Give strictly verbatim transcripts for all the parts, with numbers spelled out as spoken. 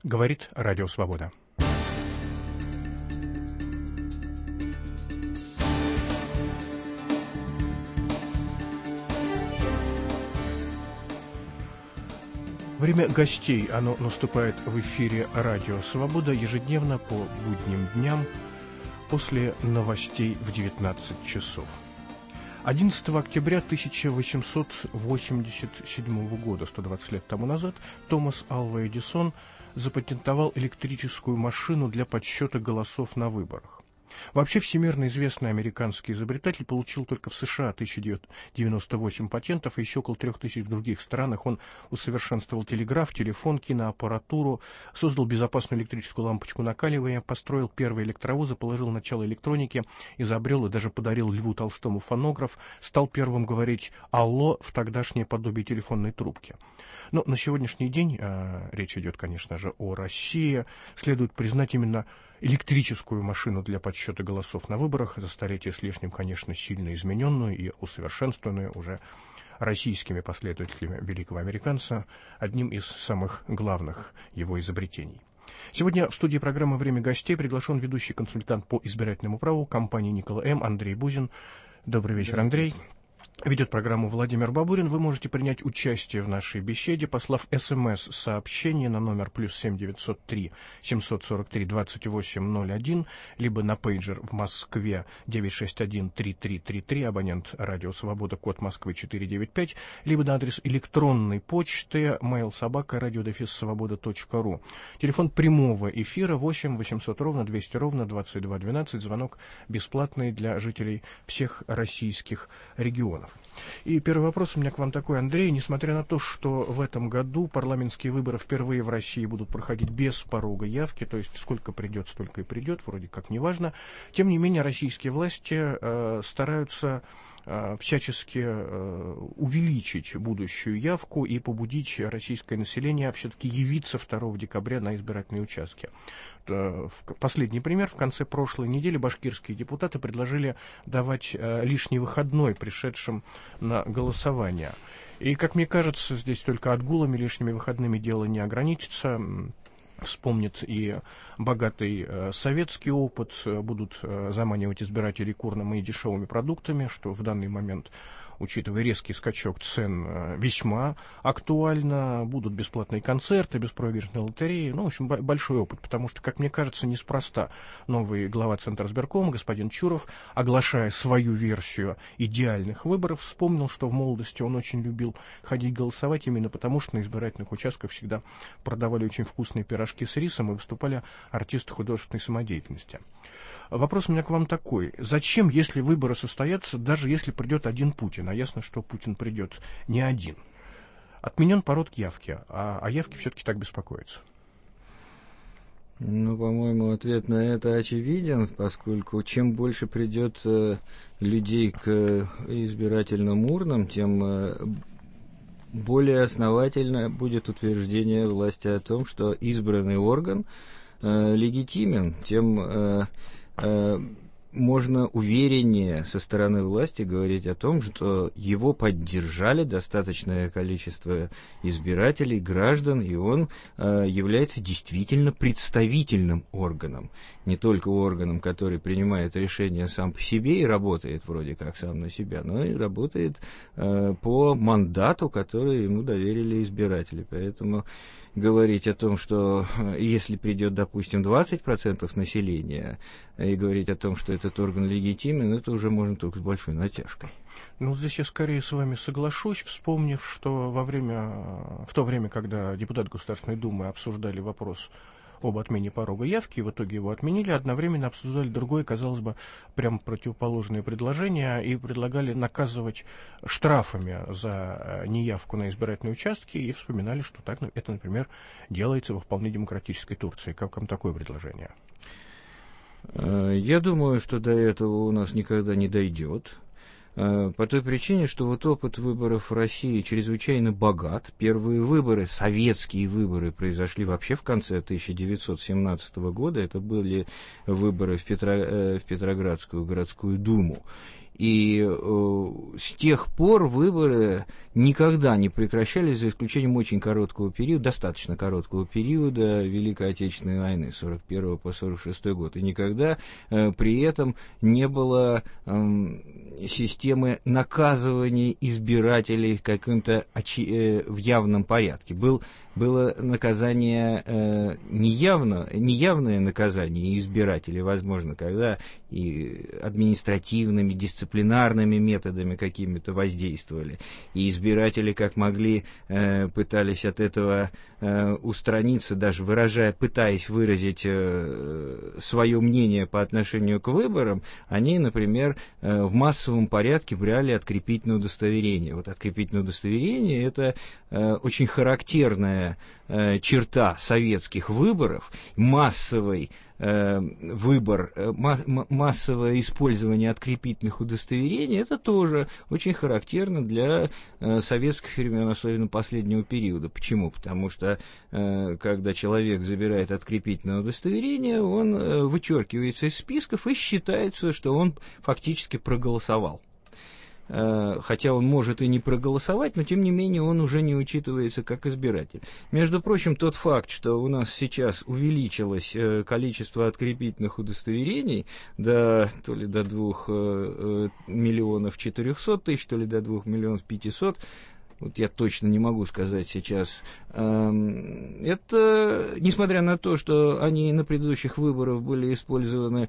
Говорит Радио Свобода. Время гостей, оно наступает в эфире Радио Свобода ежедневно по будним дням после новостей в девятнадцать часов. одиннадцатого октября тысяча восемьсот восемьдесят седьмого года, сто двадцать лет тому назад, Томас Алва Эдисон запатентовал электрическую машину для подсчета голосов на выборах. Вообще, всемирно известный американский изобретатель получил только в США тысяча девятьсот девяносто восемь патентов, и еще около трех тысяч в других странах. Он усовершенствовал телеграф, телефон, киноаппаратуру, создал безопасную электрическую лампочку накаливания, построил первые электровозы, положил начало электронике, изобрел и даже подарил Льву Толстому фонограф, стал первым говорить «алло» в тогдашнее подобие телефонной трубки. Но на сегодняшний день, э, речь идет, конечно же, о России, следует признать именно электрическую машину для подсчета голосов на выборах, за столетие с лишним, конечно, сильно измененную и усовершенствованную уже российскими последователями великого американца, одним из самых главных его изобретений. Сегодня в студии программы «Время гостей» приглашен ведущий консультант по избирательному праву компании «Никола М.» Андрей Бузин. Добрый вечер, Андрей. Ведет программу Владимир Бабурин. Вы можете принять участие в нашей беседе, послав СМС-сообщение на номер плюс семь девятьсот три семьсот сорок три двадцать восемь ноль один, либо на пейджер в Москве девять шесть один три три три три, абонент Радио Свобода, код Москвы четыре девять пять, либо на адрес электронной почты mail собака радио дефис свобода точка ру. Телефон прямого эфира восемь восемьсот ровно двести ровно двадцать два двенадцать, звонок бесплатный для жителей всех российских регионов. И первый вопрос у меня к вам такой, Андрей. Несмотря на то, что в этом году парламентские выборы впервые в России будут проходить без порога явки, то есть сколько придет, столько и придет, вроде как неважно, тем не менее российские власти э, стараются э, всячески э, увеличить будущую явку и побудить российское население все-таки явиться второго декабря на избирательные участки. Последний пример. В конце прошлой недели башкирские депутаты предложили давать э, лишний выходной пришедшим на голосование. И, как мне кажется, здесь только отгулами, лишними выходными дело не ограничится. Вспомнит и богатый э, советский опыт, будут э, заманивать избирателей курными и дешевыми продуктами, что в данный момент, учитывая резкий скачок цен, э, весьма актуально. Будут бесплатные концерты, беспроигрышные лотереи. Ну, в общем, б- большой опыт, потому что, как мне кажется, неспроста новый глава Центризбиркома, господин Чуров, оглашая свою версию идеальных выборов, вспомнил, что в молодости он очень любил ходить голосовать именно потому, что на избирательных участках всегда продавали очень вкусные пирожки с рисом и выступали артисты художественной самодеятельности. Вопрос у меня к вам такой. Зачем, если выборы состоятся, даже если придет один Путин, а ясно, что Путин придет не один, отменен порог явки, а о явке все-таки так беспокоится? Ну, по-моему, ответ на это очевиден, поскольку чем больше придет э, людей к э, избирательным урнам, тем э, более основательно будет утверждение власти о том, что избранный орган э, легитимен, тем э, э, можно увереннее со стороны власти говорить о том, что его поддержали достаточное количество избирателей, граждан, и он э, является действительно представительным органом. Не только органом, который принимает решения сам по себе и работает вроде как сам на себя, но и работает э, по мандату, который ему доверили избиратели. Поэтому говорить о том, что если придет, допустим, двадцать процентов населения, и говорить о том, что этот орган легитимен, это уже можно только с большой натяжкой. Ну, здесь я скорее с вами соглашусь, вспомнив, что во время, в то время, когда депутаты Государственной Думы обсуждали вопрос об отмене порога явки, и в итоге его отменили, одновременно обсуждали другое, казалось бы, прямо противоположное предложение, и предлагали наказывать штрафами за неявку на избирательные участки, и вспоминали, что так это, например, делается во вполне демократической Турции. Как вам такое предложение? Я думаю, что до этого у нас никогда не дойдет. По той причине, что вот опыт выборов в России чрезвычайно богат. Первые выборы, советские выборы, произошли вообще в конце тысяча девятьсот семнадцатого года. Это были выборы в, Петро, в Петроградскую городскую думу. И э, с тех пор выборы никогда не прекращались, за исключением очень короткого периода, достаточно короткого периода Великой Отечественной войны, с сорок первого по сорок шестой год. И никогда э, при этом не было э, системы наказывания избирателей каким-то очи- э, в явном порядке. Был, было наказание э, неявно, неявное наказание избирателей, возможно, когда и административными, дисциплинарными методами какими-то воздействовали. И избиратели, как могли, э, пытались от этого э, устраниться, даже выражая, пытаясь выразить э, свое мнение по отношению к выборам, они, например, э, в массовом порядке брали открепительное удостоверение. Вот открепительное удостоверение – это э, очень характерная э, черта советских выборов, массовый выбор, массовое использование открепительных удостоверений, это тоже очень характерно для советских времен, особенно последнего периода. Почему? Потому что, когда человек забирает открепительное удостоверение, он вычеркивается из списков и считается, что он фактически проголосовал. Хотя он может и не проголосовать, но тем не менее он уже не учитывается как избиратель. Между прочим, тот факт, что у нас сейчас увеличилось количество открепительных удостоверений до, то ли до двух миллионов четырехсот тысяч, то ли до двух миллионов пятисот, вот я точно не могу сказать сейчас, это, несмотря на то, что они на предыдущих выборах были использованы,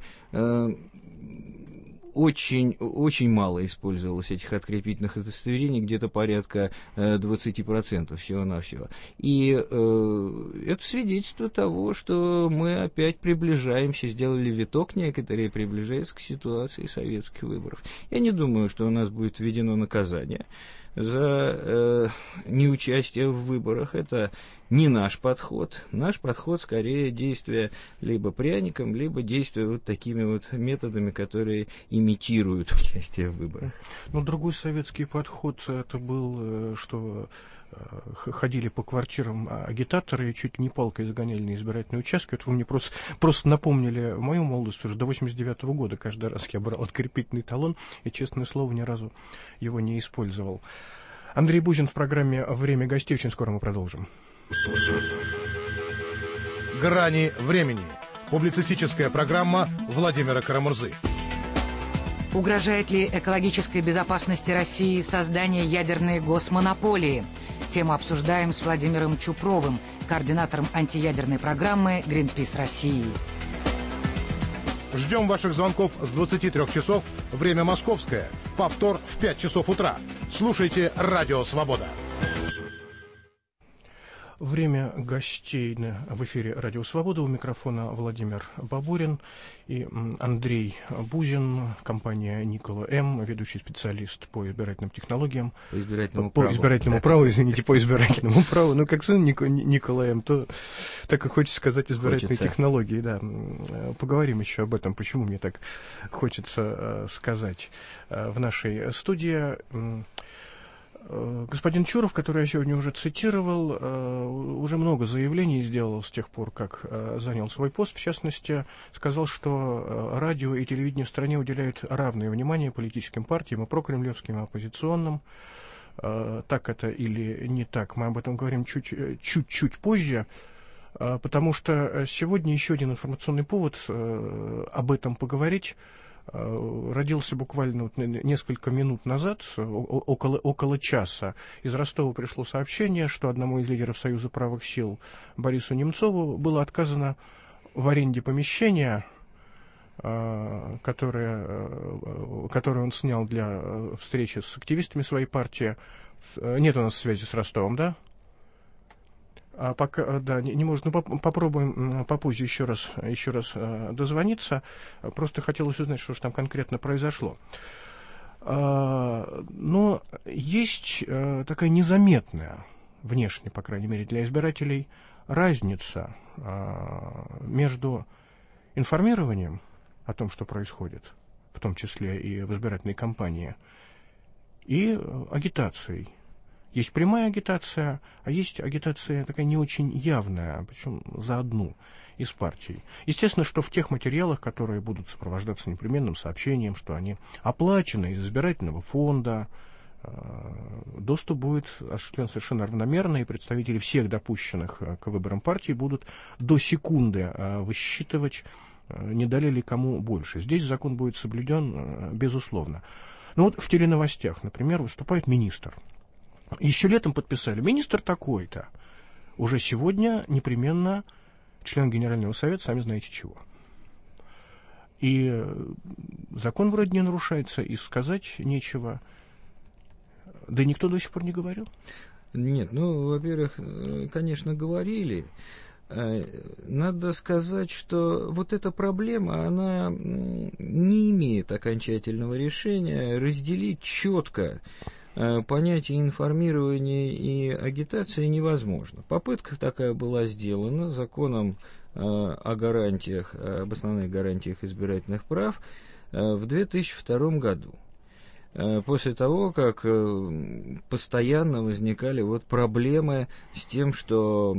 Очень, очень мало использовалось этих открепительных удостоверений, где-то порядка э, двадцать процентов всего-навсего. И э, это свидетельство того, что мы опять приближаемся, сделали виток некоторые, приближаются к ситуации советских выборов. Я не думаю, что у нас будет введено наказание за э, неучастие в выборах. Это не наш подход. Наш подход скорее действия либо пряником, либо действия вот такими вот методами, которые имитируют участие в выборах. Ну, другой советский подход это был, что ходили по квартирам агитаторы и чуть не палкой загоняли на избирательные участки. Это вы мне просто, просто напомнили мою молодость. Уже до восемьдесят девятого года каждый раз я брал открепительный талон и, честное слово, ни разу его не использовал. Андрей Бузин в программе «Время гостей». Очень скоро мы продолжим. «Грани времени». Публицистическая программа Владимира Карамурзы. Угрожает ли экологической безопасности России создание ядерной госмонополии? Тему обсуждаем с Владимиром Чупровым, координатором антиядерной программы «Гринпис России». Ждем ваших звонков с двадцати трёх часов, время московское. Повтор в пять часов утра. Слушайте «Радио Свобода». Время гостей в эфире «Радио Свобода». У микрофона Владимир Бабурин и Андрей Бузин, компания Никола М., ведущий специалист по избирательным технологиям. По избирательному по, праву. По избирательному да. праву, извините, по избирательному праву. Ну, как сын Никола М., то так и хочется сказать избирательные хочется. технологии. Да. Поговорим еще об этом, почему мне так хочется сказать. В нашей студии господин Чуров, который я сегодня уже цитировал, уже много заявлений сделал с тех пор, как занял свой пост. В частности, сказал, что радио и телевидение в стране уделяют равное внимание политическим партиям, и прокремлевским, и оппозиционным. Так это или не так, мы об этом говорим чуть, чуть-чуть позже, потому что сегодня еще один информационный повод об этом поговорить родился буквально вот несколько минут назад, около, около часа. Из Ростова пришло сообщение, что одному из лидеров Союза правых сил Борису Немцову было отказано в аренде помещения, которое, которое он снял для встречи с активистами своей партии. Нет у нас связи с Ростовом, да? А пока, да, не, не может, ну, поп- попробуем попозже еще раз, еще раз э, дозвониться. Просто хотелось узнать, что же там конкретно произошло. А, но есть э, такая незаметная, внешне, по крайней мере, для избирателей, разница э, между информированием о том, что происходит, в том числе и в избирательной кампании, и агитацией. Есть прямая агитация, а есть агитация такая не очень явная, причем за одну из партий. Естественно, что в тех материалах, которые будут сопровождаться непременным сообщением, что они оплачены из избирательного фонда, доступ будет осуществлен совершенно равномерно, и представители всех допущенных к выборам партий будут до секунды высчитывать, не дали ли кому больше. Здесь закон будет соблюден, безусловно. Ну вот в теленовостях, например, выступает министр. Еще летом подписали: министр такой-то. Уже сегодня непременно член Генерального совета, сами знаете чего. И закон вроде не нарушается, и сказать нечего. Да никто до сих пор не говорил. Нет, ну, во-первых, конечно, говорили. Надо сказать, что вот эта проблема, она не имеет окончательного решения. Разделить четко понятие информирования и агитации невозможно. Попытка такая была сделана законом о гарантиях, об основных гарантиях избирательных прав в две тысячи втором году. После того, как постоянно возникали вот проблемы с тем, что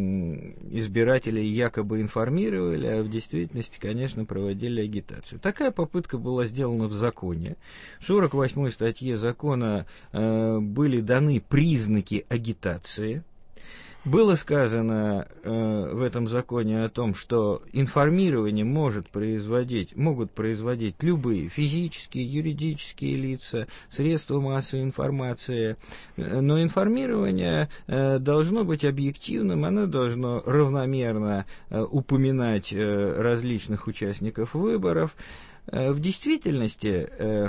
избиратели якобы информировали, а в действительности, конечно, проводили агитацию. Такая попытка была сделана в законе. В сорок восьмой статье закона были даны признаки агитации. Было сказано э, в этом законе о том, что информирование может производить, могут производить любые физические, юридические лица, средства массовой информации, но информирование э, должно быть объективным, оно должно равномерно э, упоминать э, различных участников выборов. Э, в действительности... Э,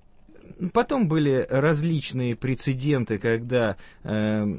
Потом были различные прецеденты, когда э,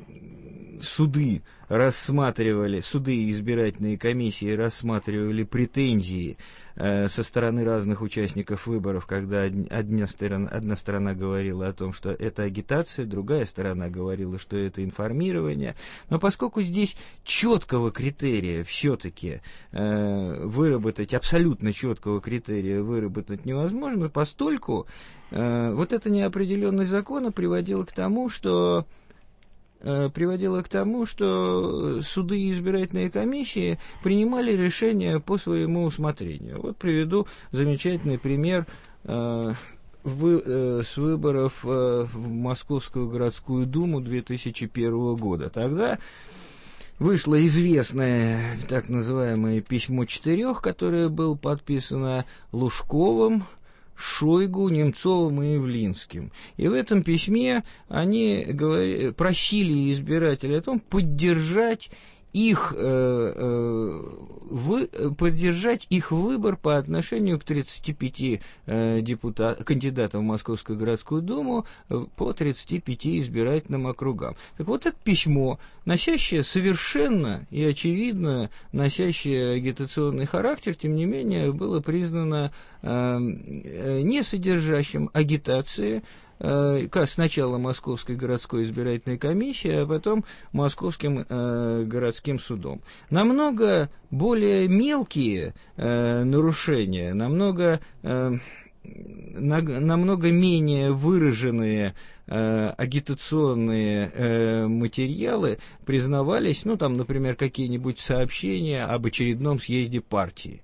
суды рассматривали, суды и избирательные комиссии рассматривали претензии э, со стороны разных участников выборов, когда одна сторона, одна сторона говорила о том, что это агитация, другая сторона говорила, что это информирование. Но поскольку здесь четкого критерия все-таки э, выработать, абсолютно четкого критерия выработать невозможно, постольку э, вот эта неопределенность закона приводила к тому, что приводило к тому, что суды и избирательные комиссии принимали решения по своему усмотрению. Вот приведу замечательный пример э, вы, э, с выборов э, в Московскую городскую думу две тысячи первого года. Тогда вышло известное так называемое письмо четырех, которое было подписано Лужковым, Шойгу, Немцовым и Явлинским. И в этом письме они говорили, просили избирателей о том поддержать их, э, э, вы, поддержать их выбор по отношению к тридцати пяти э, депутат, кандидатам в Московскую городскую думу э, по тридцати пяти избирательным округам. Так вот, это письмо, носящее совершенно и очевидно носящее агитационный характер, тем не менее, было признано э, не содержащим агитации, сначала Московской городской избирательной комиссией, а потом Московским э, городским судом. Намного более мелкие э, нарушения, намного, э, на, намного менее выраженные э, агитационные э, материалы признавались, ну, там, например, какие-нибудь сообщения об очередном съезде партии,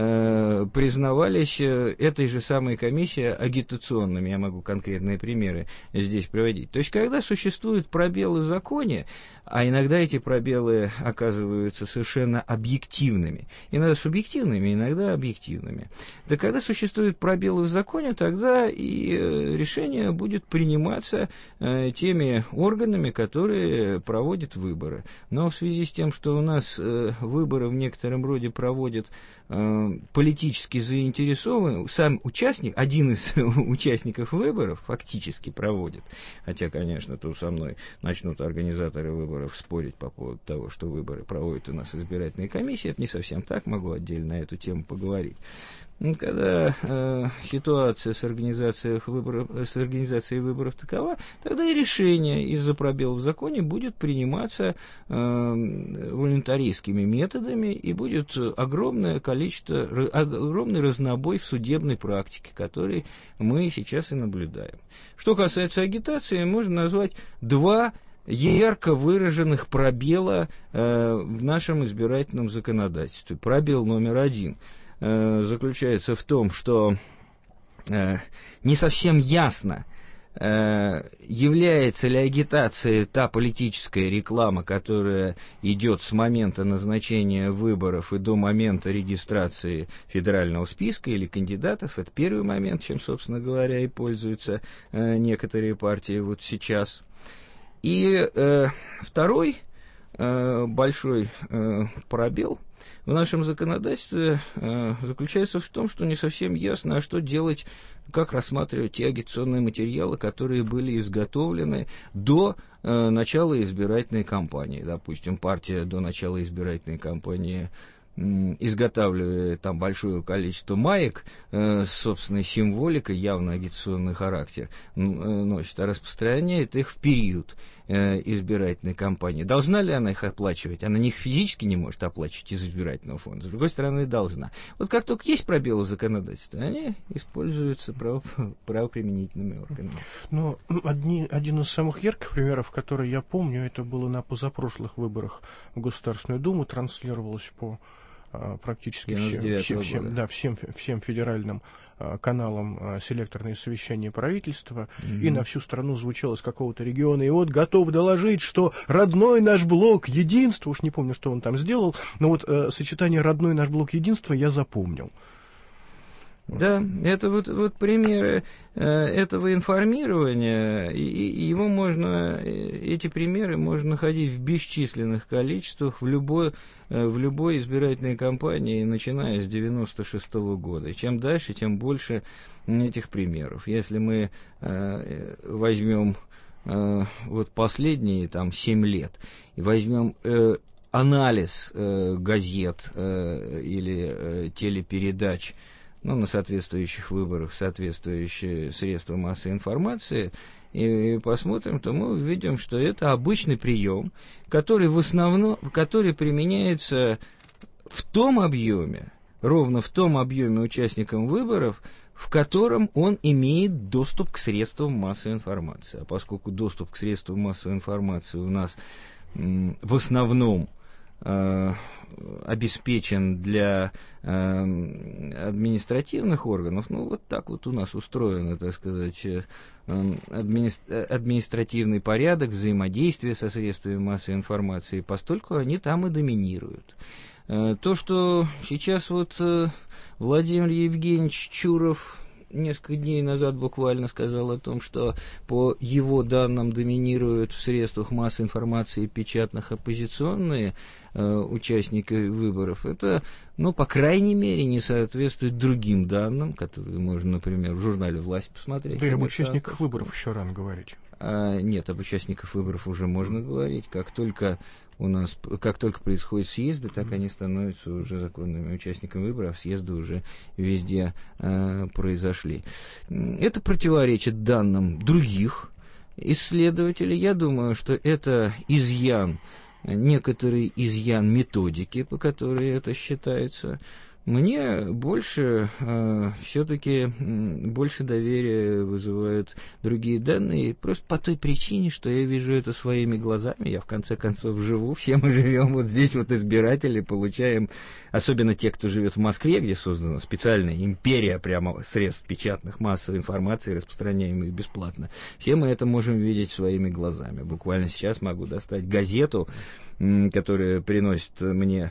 э, признавались э, этой же самой комиссией агитационными. Я могу конкретные примеры здесь приводить. То есть, когда существуют пробелы в законе, а иногда эти пробелы оказываются совершенно объективными, иногда субъективными, иногда объективными. Да когда существуют пробелы в законе, тогда и решение будет приниматься э, теми органами, которые проводят выборы. Но в связи с тем, что у нас э, выборы в некотором роде проводят э, политически заинтересованный, сам участник, один из участников выборов фактически проводит, хотя, конечно, тут со мной начнут организаторы выборов спорить по поводу того, что выборы проводят у нас избирательные комиссии, это не совсем так, могу отдельно на эту тему поговорить. Когда э, ситуация с организацией выборов, с организацией выборов такова, тогда и решение из-за пробелов в законе будет приниматься э, волюнтаристскими методами, и будет огромное количество, огромный разнобой в судебной практике, который мы сейчас и наблюдаем. Что касается агитации, можно назвать два ярко выраженных пробела э, в нашем избирательном законодательстве. Пробел номер один э, заключается в том, что э, не совсем ясно, является ли агитацией та политическая реклама, которая идет с момента назначения выборов и до момента регистрации федерального списка или кандидатов. Это первый момент, чем, собственно говоря, и пользуются э, некоторые партии вот сейчас. И э, второй э, большой э, пробел в нашем законодательстве э, заключается в том, что не совсем ясно, а что делать, как рассматривать те агитационные материалы, которые были изготовлены до э, начала избирательной кампании. Допустим, партия до начала избирательной кампании изготавливая там большое количество маек э, с собственной символикой, явно агитационный характер э, носит, а распространяет их в период э, избирательной кампании. Должна ли она их оплачивать? Она их физически не может оплачивать из избирательного фонда, с другой стороны, должна. Вот как только есть пробелы в законодательстве, они используются право, правоприменительными органами. Но одни, один из самых ярких примеров, который я помню, это было на позапрошлых выборах в Государственную Думу, транслировалось по практически всем, всем, всем, да, всем, всем федеральным а, каналам а, селекторные совещания правительства, mm-hmm. и на всю страну звучало с какого-то региона, и вот готов доложить, что родной наш блок единства, уж не помню, что он там сделал, но вот а, сочетание родной наш блок единства я запомнил. Да, это вот, вот примеры э, этого информирования, и, и его можно, эти примеры можно находить в бесчисленных количествах в любой, э, в любой избирательной кампании, начиная с девяносто шестого года. И чем дальше, тем больше этих примеров. Если мы э, возьмем э, вот последние там семь лет и возьмем э, анализ э, газет э, или э, телепередач, ну, на соответствующих выборах, соответствующие средства массовой информации, и посмотрим, то мы увидим, что это обычный прием, который в основном, который применяется в том объеме, ровно в том объеме участникам выборов, в котором он имеет доступ к средствам массовой информации. А поскольку доступ к средствам массовой информации у нас м, в основном Э, обеспечен для э, административных органов, ну, вот так вот у нас устроено, так сказать, э, админи... административный порядок взаимодействия со средствами массовой информации, постольку они там и доминируют. Э, то, что сейчас вот э, Владимир Евгеньевич Чуров несколько дней назад буквально сказал о том, что по его данным доминируют в средствах массовой информации печатных оппозиционные э, участники выборов, это, ну, по крайней мере, не соответствует другим данным, которые можно, например, в журнале «Власть» посмотреть. Да и об участниках выборов еще рано говорить. А, нет, об участниках выборов уже можно говорить. Как только у нас, как только происходят съезды, так mm-hmm. они становятся уже законными участниками выборов, а съезды уже везде э, произошли. Это противоречит данным других исследователей. Я думаю, что это изъян, некоторый изъян методики, по которой это считается. Мне больше, э, все-таки больше доверия вызывают другие данные, просто по той причине, что я вижу это своими глазами, я в конце концов живу, все мы живем вот здесь, вот избиратели, получаем, особенно те, кто живет в Москве, где создана специальная империя прямо средств печатных массовой информации, распространяемых бесплатно, все мы это можем видеть своими глазами. Буквально сейчас могу достать газету, которая приносит мне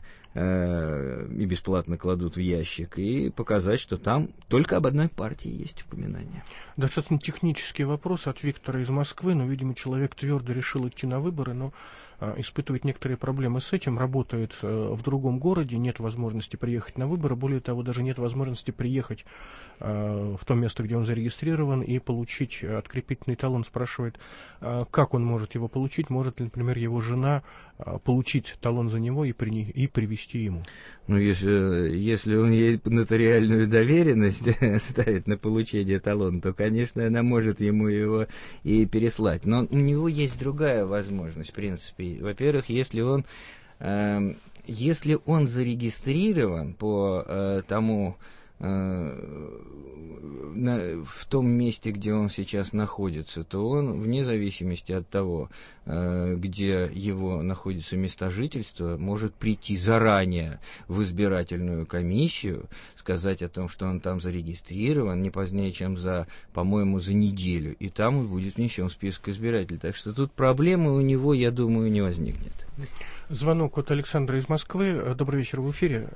э, и бесплатно кладут в ящик, и показать, что там только об одной партии есть упоминание. Достаточно технический вопрос от Виктора из Москвы, но, видимо, человек твердо решил идти на выборы, но э, испытывает некоторые проблемы с этим, работает э, в другом городе, нет возможности приехать на выборы, более того, даже нет возможности приехать э, в то место, где он зарегистрирован, и получить открепительный талон. Спрашивает, э, как он может его получить, может ли, например, его жена э, получить талон за него и, при, и привезти ему. Ну, если, если он ей нотариальную доверенность ставит на получение талона, то, конечно, она может ему его и переслать. Но у него есть другая возможность, в принципе. Во-первых, если он, э, если он зарегистрирован по э, тому в том месте, где он сейчас находится, то он, вне зависимости от того, где его находится место жительства, может прийти заранее в избирательную комиссию, сказать о том, что он там зарегистрирован не позднее, чем за, по-моему, за неделю, и там он будет внесен в список избирателей. Так что тут проблемы у него, я думаю, не возникнет. Звонок от Александра из Москвы. Добрый вечер, в эфире.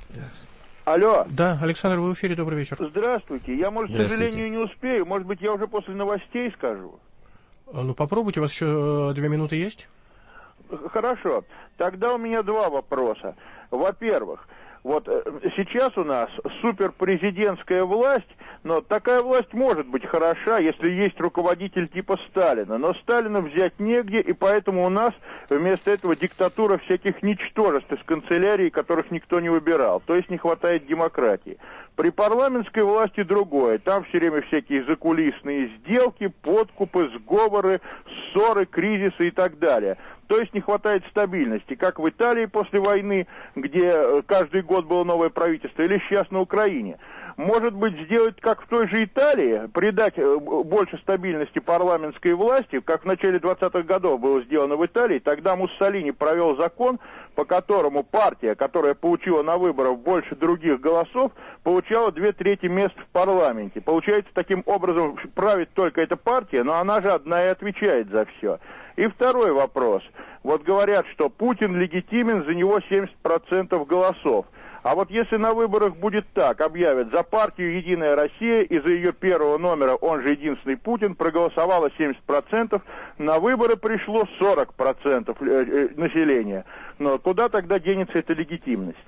Алло. Да, Александр, вы в эфире, добрый вечер. Здравствуйте. Я, может, к сожалению, не успею. Может быть, я уже после новостей скажу. Ну, попробуйте, у вас еще две минуты есть? Хорошо. Тогда у меня два вопроса. Во-первых, вот сейчас у нас суперпрезидентская власть, но такая власть может быть хороша, если есть руководитель типа Сталина. Но Сталина взять негде, и поэтому у нас вместо этого диктатура всяких ничтожеств из канцелярии, которых никто не выбирал. То есть не хватает демократии. При парламентской власти другое. Там все время всякие закулисные сделки, подкупы, сговоры, ссоры, кризисы и так далее. То есть не хватает стабильности, как в Италии после войны, где каждый год было новое правительство, или сейчас на Украине. Может быть, сделать как в той же Италии, придать больше стабильности парламентской власти, как в начале двадцатых годов было сделано в Италии. Тогда Муссолини провел закон, по которому партия, которая получила на выборах больше других голосов, получала две трети мест в парламенте. Получается, таким образом правит только эта партия, но она же одна и отвечает за все. И второй вопрос. Вот говорят, что Путин легитимен, за него семьдесят процентов голосов. А вот если на выборах будет так, объявят, за партию «Единая Россия» и за ее первого номера, он же единственный Путин, проголосовало семьдесят процентов, на выборы пришло сорок процентов населения. Но куда тогда денется эта легитимность?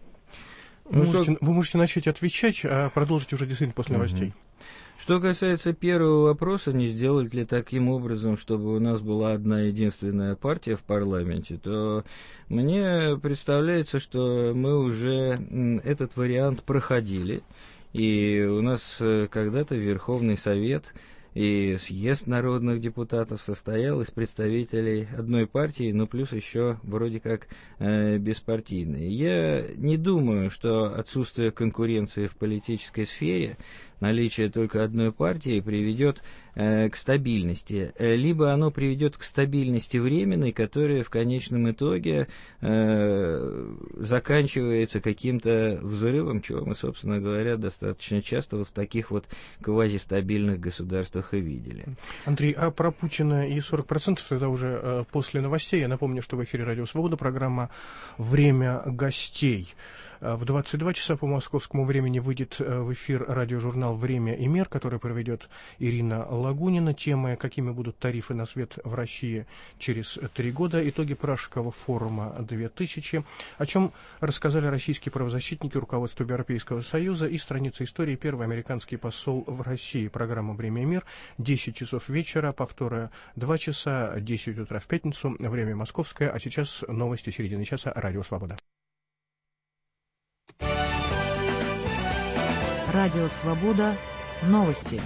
Вы, ну, можете, вы можете начать отвечать, а продолжить уже действительно после новостей. Что касается первого вопроса, не сделать ли таким образом, чтобы у нас была одна единственная партия в парламенте, то мне представляется, что мы уже этот вариант проходили, и у нас когда-то Верховный Совет и съезд народных депутатов состоял из представителей одной партии, но плюс еще вроде как э, беспартийные. Я не думаю, что отсутствие конкуренции в политической сфере, наличие только одной партии приведет э, к стабильности. Либо оно приведет к стабильности временной, которая в конечном итоге э, заканчивается каким-то взрывом, чего мы, собственно говоря, достаточно часто вот в таких вот квазистабильных государствах и видели. Андрей, а про Путина и сорок процентов тогда уже э, после новостей. Я напомню, что в эфире «Радио Свобода» программа «Время гостей». В двадцать два часа по московскому времени выйдет в эфир радиожурнал «Время и мир», который проведет Ирина Лагунина. Темы, какими будут тарифы на свет в России через три года, итоги Пражского форума две тысячи, о чем рассказали российские правозащитники, руководство Европейского Союза и страница истории первый американский посол в России. Программа «Время и мир», десять часов вечера, повторы два часа, десять утра в пятницу, время московское, а сейчас новости середины часа, Радио Свобода. Радио «Свобода». Новости.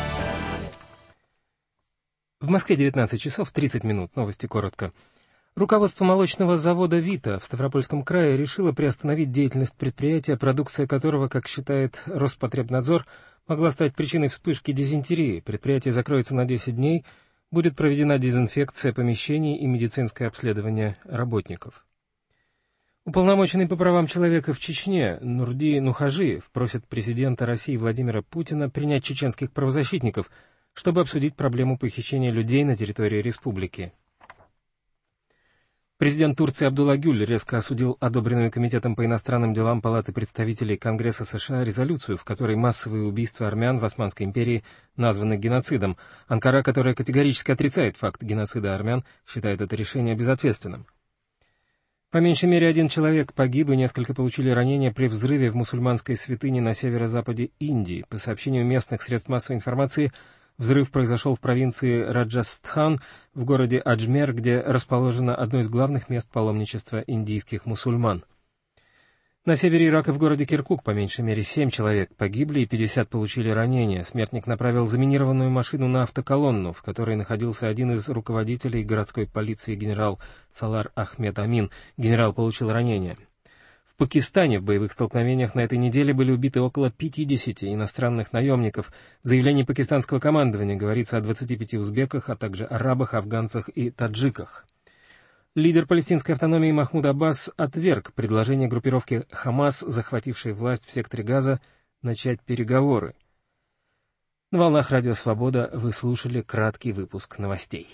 В Москве девятнадцать часов тридцать минут. Новости коротко. Руководство молочного завода «Вита» в Ставропольском крае решило приостановить деятельность предприятия, продукция которого, как считает Роспотребнадзор, могла стать причиной вспышки дизентерии. Предприятие закроется на десять дней, будет проведена дезинфекция помещений и медицинское обследование работников. Уполномоченный по правам человека в Чечне Нурди Нухажиев просит президента России Владимира Путина принять чеченских правозащитников, чтобы обсудить проблему похищения людей на территории республики. Президент Турции Абдулла Гюль резко осудил одобренную Комитетом по иностранным делам Палаты представителей Конгресса США резолюцию, в которой массовые убийства армян в Османской империи названы геноцидом. Анкара, которая категорически отрицает факт геноцида армян, считает это решение безответственным. По меньшей мере один человек погиб и несколько получили ранения при взрыве в мусульманской святыне на северо-западе Индии. По сообщению местных средств массовой информации, взрыв произошел в провинции Раджастхан, в городе Аджмер, где расположено одно из главных мест паломничества индийских мусульман. На севере Ирака в городе Киркук по меньшей мере семь человек погибли и пятьдесят получили ранения. Смертник направил заминированную машину на автоколонну, в которой находился один из руководителей городской полиции генерал Салар Ахмед Амин. Генерал получил ранения. В В Пакистане в боевых столкновениях на этой неделе были убиты около пятидесяти иностранных наемников. В заявлении пакистанского командования говорится о двадцати пяти узбеках, а также арабах, афганцах и таджиках. Лидер палестинской автономии Махмуд Аббас отверг предложение группировки «Хамас», захватившей власть в секторе Газа, начать переговоры. На волнах Радио Свобода вы слушали краткий выпуск новостей.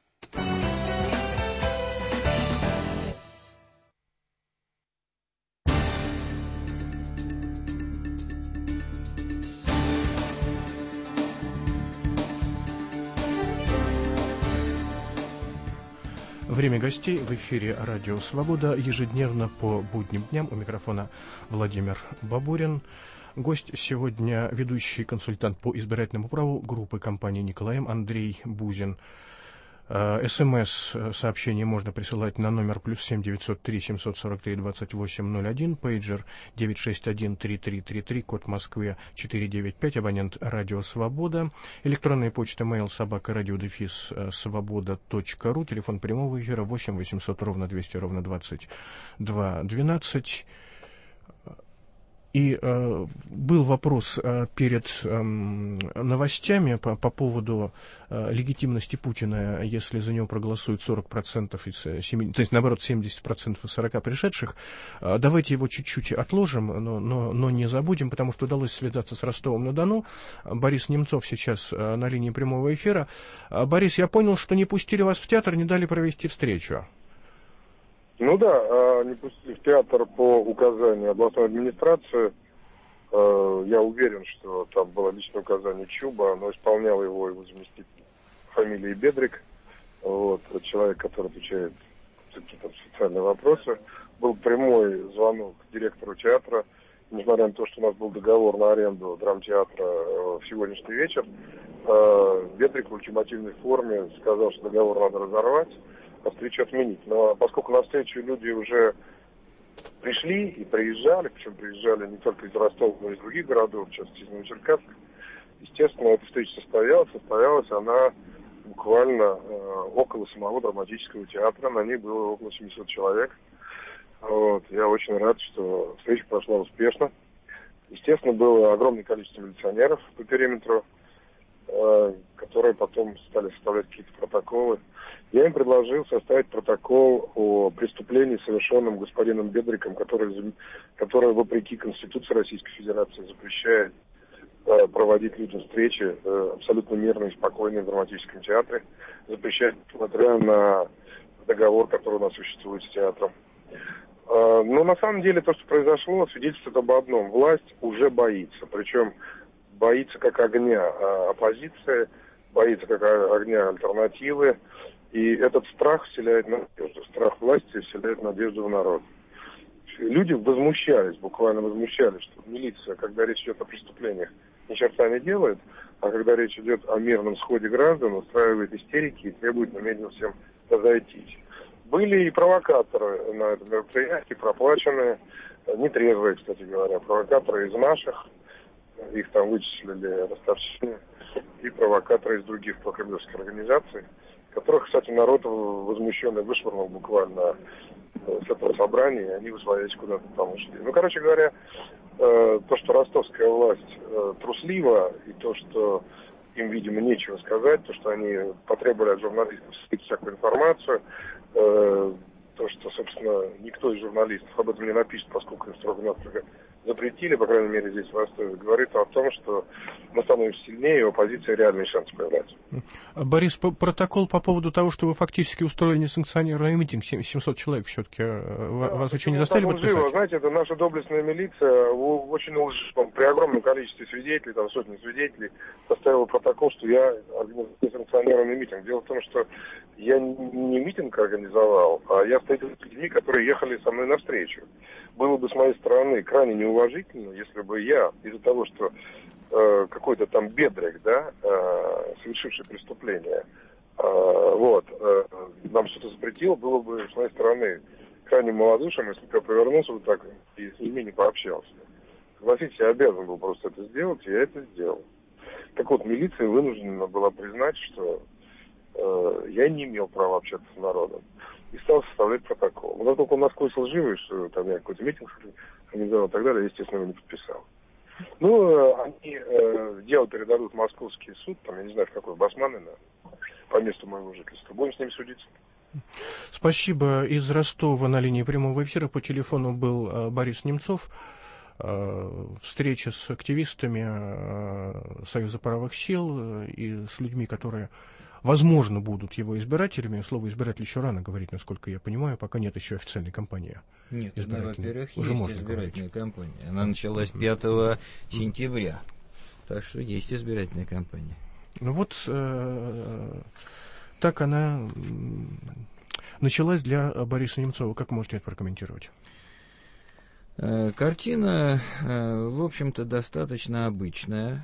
Время гостей в эфире Радио Свобода ежедневно по будним дням. У микрофона Владимир Бабурин. Гость сегодня ведущий консультант по избирательному праву группы компании «Николай М» Андрей Бузин. СМС-сообщение можно присылать на номер плюс семь девятьсот три семьсот сорок три двадцать восемь ноль один, пейджер девять шесть один три три три три, код Москвы четыре девять пять, абонент Радио Свобода, электронная почта mail собака радио дефис свобода точка ру, телефон прямого эфира восемь восемьсот ровно двести ровно двадцать два двенадцать. И э, был вопрос э, перед э, новостями по, по поводу э, легитимности Путина, если за него проголосуют сорок процентов из семидесяти, то есть, наоборот, семьдесят процентов из сорока пришедших. Э, давайте его чуть-чуть отложим, но, но, но не забудем, потому что удалось связаться с Ростовом-на-Дону. Борис Немцов сейчас э, на линии прямого эфира. Э, Борис, я понял, что не пустили вас в театр, не дали провести встречу. Ну да, не пустили в театр по указанию областной администрации. Я уверен, что там было личное указание Чуба, но исполнял его его заместитель фамилии Бедрик, вот, человек, который отвечает за какие-то социальные вопросы. Был прямой звонок директору театра. Несмотря на то, что у нас был договор на аренду драмтеатра в сегодняшний вечер, Бедрик в ультимативной форме сказал, что договор надо разорвать, а встречу отменить. Но поскольку на встречу люди уже пришли и приезжали, причем приезжали не только из Ростова, но и из других городов, в частности из Новочеркасска, естественно, эта встреча состоялась. Состоялась она буквально э, около самого драматического театра. На ней было около семисот человек. Вот. Я очень рад, что встреча прошла успешно. Естественно, было огромное количество милиционеров по периметру, э, которые потом стали составлять какие-то протоколы. Я им предложил составить протокол о преступлении, совершенном господином Бедриком, который, который вопреки Конституции Российской Федерации запрещает э, проводить людям встречи э, абсолютно мирно и спокойно в драматическом театре, запрещает, несмотря на договор, который у нас существует с театром. Э, но на самом деле то, что произошло, свидетельствует об одном. Власть уже боится, причем боится как огня оппозиции, боится как огня альтернативы. И этот страх вселяет надежду, страх власти вселяет надежду в народ. Люди возмущались, буквально возмущались, что милиция, когда речь идет о преступлениях, ни черта не делает, а когда речь идет о мирном сходе граждан, устраивает истерики и требует немедленно всем разойтись. Были и провокаторы на этом мероприятии, проплаченные, нетрезвые, кстати говоря, провокаторы из наших, их там вычислили ростовчане, и провокаторы из других прокремлевских организаций, которых, кстати, народ возмущенный вышвырнул буквально с этого собрания, и они возвращались куда-то там ушли. Ну, короче говоря, то, что ростовская власть труслива, и то, что им, видимо, нечего сказать, то, что они потребовали от журналистов скрыть всякую информацию, то, что, собственно, никто из журналистов об этом не напишет, поскольку им строго-настрого запретили, по крайней мере, здесь в Ростове, говорит о том, что мы становимся сильнее, и у оппозиции реальные шансы появляются. Борис, по протокол по поводу того, что вы фактически устроили несанкционированный митинг, семьсот человек все-таки, да, вас очень не заставили подписать? Живо. Знаете, это наша доблестная милиция, очень лживом, при огромном количестве свидетелей, там сотни свидетелей, составила протокол, что я организовал несанкционированный митинг. Дело в том, что я не митинг организовал, а я встретился с людьми, которые ехали со мной навстречу. Было бы с моей стороны крайне неуважительно, если бы я из-за того, что э, какой-то там Бедрик, да, э, совершивший преступление, э, вот, э, нам что-то запретил, было бы с моей стороны крайне малодушием, если бы я повернулся вот так и с ними не пообщался. Согласитесь, я обязан был просто это сделать, и я это сделал. Так вот, милиция вынуждена была признать, что э, я не имел права общаться с народом. и стал составлять протокол. Но поскольку он насквозь лживый, что там я какой-то митинг организовал и так далее, естественно, его не подписал. Ну, они э, дело передадут в московский суд, там, я не знаю, в какой, Басманы, наверное, по месту моего жительства. Будем с ними судиться. Спасибо. Из Ростова на линии прямого эфира по телефону был э, Борис Немцов. Э, встреча с активистами э, Союза правых сил э, и с людьми, которые, возможно, будут его избирателями. Слово «избиратель» еще рано говорить, насколько я понимаю, пока нет еще официальной кампании. Нет, ну, во-первых, уже есть можно избирательная говорить. кампания. Она началась пятого сентября. Так что есть избирательная кампания. Ну вот э, так она началась для Бориса Немцова. Как можете это прокомментировать? Картина, в общем-то, достаточно обычная.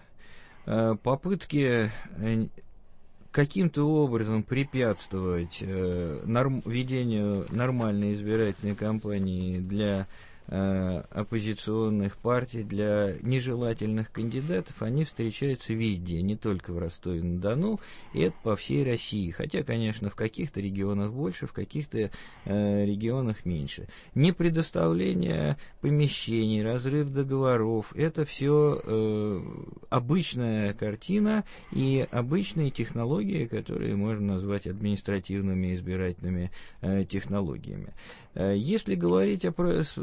Попытки каким-то образом препятствовать норм, ведению нормальной избирательной кампании для э, оппозиционных партий, для нежелательных кандидатов, они встречаются везде, не только в Ростове-на-Дону, и это по всей России. Хотя, конечно, в каких-то регионах больше, в каких-то э, регионах меньше. Непредоставление помещений, разрыв договоров, это все э, обычная картина и обычные технологии, которые можно назвать административными избирательными э, технологиями. Э, если говорить о,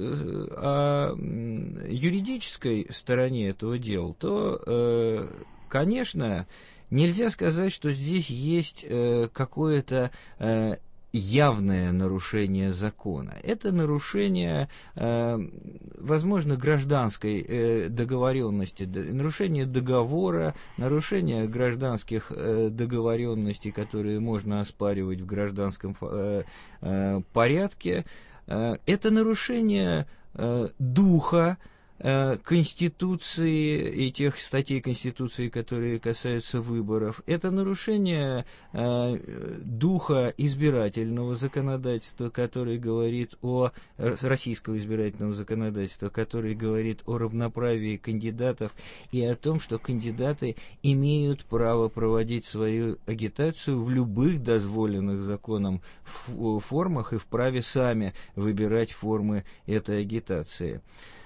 о юридической стороне этого дела, то, э, конечно, нельзя сказать, что здесь есть э, какое-то э, явное нарушение закона. Это нарушение, э, возможно, гражданской э, договоренности, нарушение договора, нарушение гражданских э, договоренностей, которые можно оспаривать в гражданском э, э, порядке. Э, это нарушение э, духа Конституции и тех статей Конституции, которые касаются выборов. Это нарушение э, духа избирательного законодательства, который говорит о российского избирательного законодательства, который говорит о равноправии кандидатов и о том, что кандидаты имеют право проводить свою агитацию в любых дозволенных законом формах и вправе сами выбирать формы этой агитации.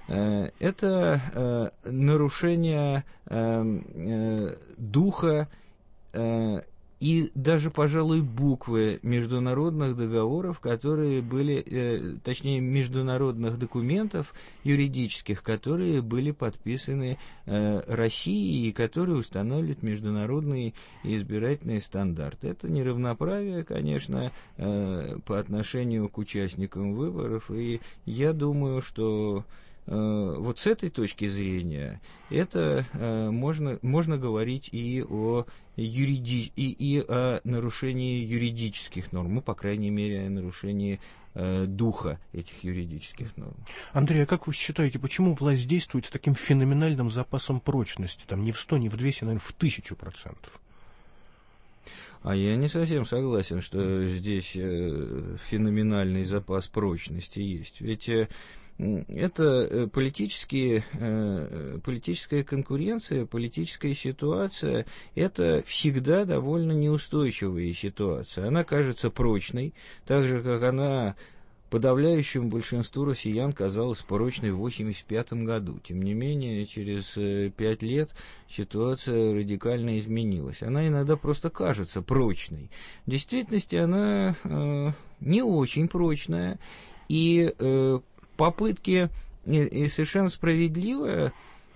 Это э, нарушение э, э, духа э, и даже, пожалуй, буквы международных договоров, которые были, э, точнее, международных документов юридических, которые были подписаны э, Россией и которые устанавливают международные избирательные стандарты. Это неравноправие, конечно, э, по отношению к участникам выборов, и я думаю, что вот с этой точки зрения это э, можно, можно говорить и о, юриди... и, и о нарушении юридических норм, ну, по крайней мере, о нарушении э, духа этих юридических норм. Андрей, а как вы считаете, почему власть действует с таким феноменальным запасом прочности? Там не в сто, не в двести, наверное, в тысячу процентов. А я не совсем согласен, что здесь э, феноменальный запас прочности есть. Ведь э, это политические, э, политическая конкуренция, политическая ситуация, это всегда довольно неустойчивая ситуация. Она кажется прочной, так же, как она подавляющему большинству россиян казалась прочной в восемьдесят пятом году. Тем не менее, через пять лет ситуация радикально изменилась. Она иногда просто кажется прочной. В действительности она э, не очень прочная, и э, попытки, и, и совершенно справедливо,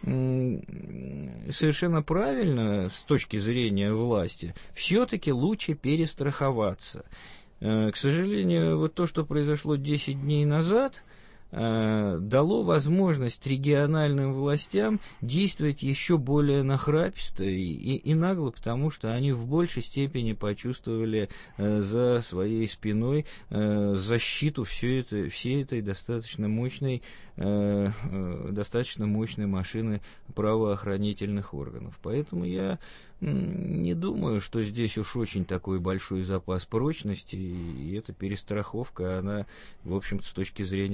совершенно правильно с точки зрения власти, все-таки лучше перестраховаться. К сожалению, вот то, что произошло десять дней назад, дало возможность региональным властям действовать еще более нахраписто и, и, и нагло, потому что они в большей степени почувствовали э, за своей спиной э, защиту всей этой, всей этой достаточно мощной, э, э, достаточно мощной машины правоохранительных органов. Поэтому я не думаю, что здесь уж очень такой большой запас прочности, и эта перестраховка, она, в общем-то, с точки зрения власти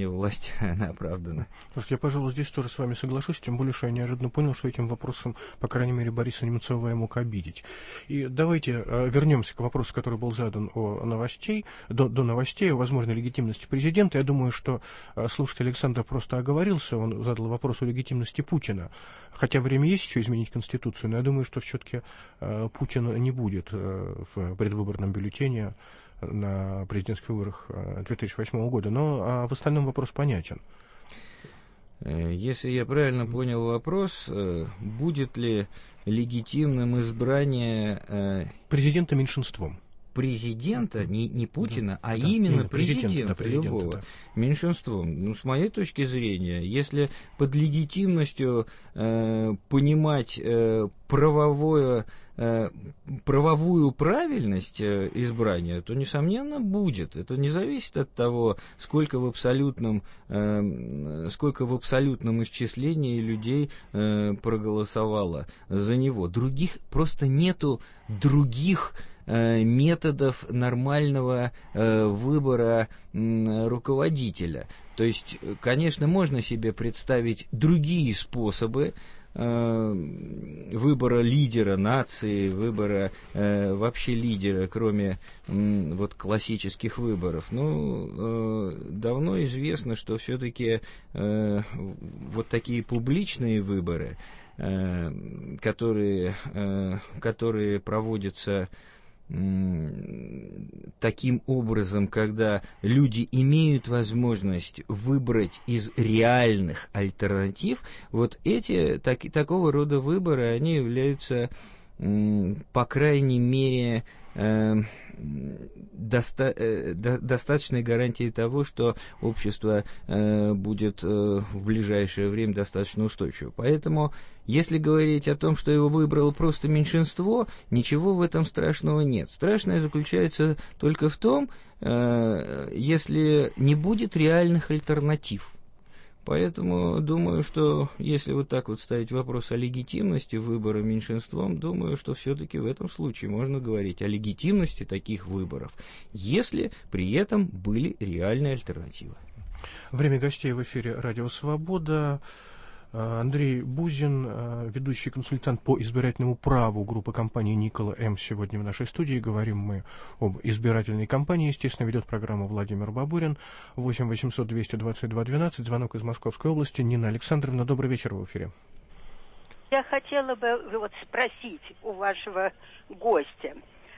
есть она оправдана. Слушайте, я, пожалуй, здесь тоже с вами соглашусь, тем более, что я неожиданно понял, что этим вопросом, по крайней мере, Бориса Немцова я мог обидеть. И давайте э, вернемся к вопросу, который был задан о новостей, до, до новостей, о возможной легитимности президента. Я думаю, что э, слушатель Александр просто оговорился, он задал вопрос о легитимности Путина. Хотя время есть еще изменить Конституцию, но я думаю, что все-таки э, Путин не будет э, в предвыборном бюллетене на президентских выборах две тысячи восьмого года, но а в остальном вопрос понятен. Если я правильно понял вопрос, будет ли легитимным избрание президента меньшинством? Президента, не, не Путина, да, а да, именно, именно президента, президента, да, президента любого, да. меньшинством. Ну, с моей точки зрения, если под легитимностью э, понимать э, правовое, э, правовую правильность э, избрания, то, несомненно, будет. Это не зависит от того, сколько в абсолютном, э, сколько в абсолютном исчислении людей э, проголосовало за него. Других, просто нету других методов нормального э, выбора э, руководителя. То есть, конечно, можно себе представить другие способы э, выбора лидера нации, выбора э, вообще лидера, кроме э, вот классических выборов. Ну, э, давно известно, что все-таки э, вот такие публичные выборы, э, которые, э, которые проводятся таким образом, когда люди имеют возможность выбрать из реальных альтернатив, вот эти, так, такого рода выборы, они являются, по крайней мере, э, доста- э, до- достаточной гарантией того, что общество э, будет э, в ближайшее время достаточно устойчиво. Поэтому, если говорить о том, что его выбрало просто меньшинство, ничего в этом страшного нет. Страшное заключается только в том, э, если не будет реальных альтернатив. Поэтому думаю, что если вот так вот ставить вопрос о легитимности выбора меньшинством, думаю, что все-таки в этом случае можно говорить о легитимности таких выборов, если при этом были реальные альтернативы. Время гостей в эфире «Радио Свобода». Андрей Бузин, ведущий консультант по избирательному праву группы компании «Никола М». Сегодня в нашей студии. Говорим мы об избирательной кампании. Естественно, ведет программу Владимир Бабурин. восемь восемьсот двести двадцать два двенадцать. Звонок из Московской области. Нина Александровна, добрый вечер в эфире. Я хотела бы вот спросить у вашего гостя,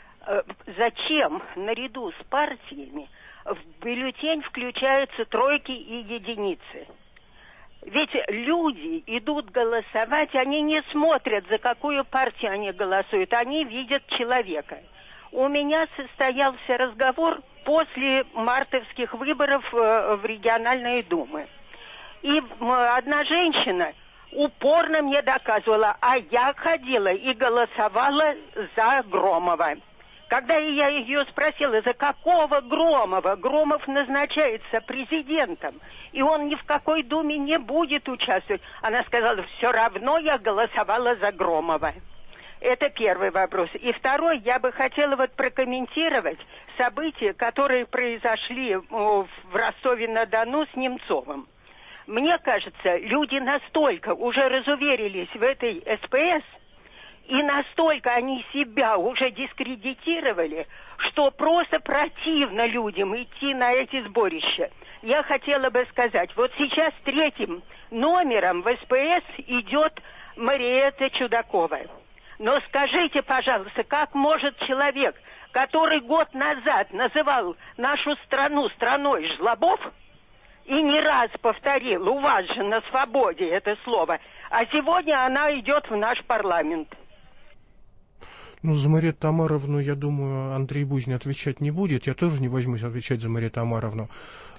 зачем наряду с партиями в бюллетень включаются тройки и единицы? Ведь люди идут голосовать, они не смотрят, за какую партию они голосуют, они видят человека. У меня состоялся разговор после мартовских выборов в региональные думы. И одна женщина упорно мне доказывала, а я ходила и голосовала за Громова. Когда я ее спросила, за какого Громова? Громов назначается президентом, и он ни в какой думе не будет участвовать. Она сказала, все равно я голосовала за Громова. Это первый вопрос. И второй, я бы хотела вот прокомментировать события, которые произошли в Ростове-на-Дону с Немцовым. Мне кажется, люди настолько уже разуверились в этой СПС, и настолько они себя уже дискредитировали, что просто противно людям идти на эти сборища. Я хотела бы сказать, вот сейчас третьим номером в СПС идет Мариэтта Чудакова. Но скажите, пожалуйста, как может человек, который год назад называл нашу страну страной жлобов, и не раз повторил, у вас же на свободе это слово, а сегодня она идет в наш парламент. Ну, за Мариетту Тамаровну, я думаю, Андрей Бузин отвечать не будет. Я тоже не возьмусь отвечать за Мариетту Тамаровну.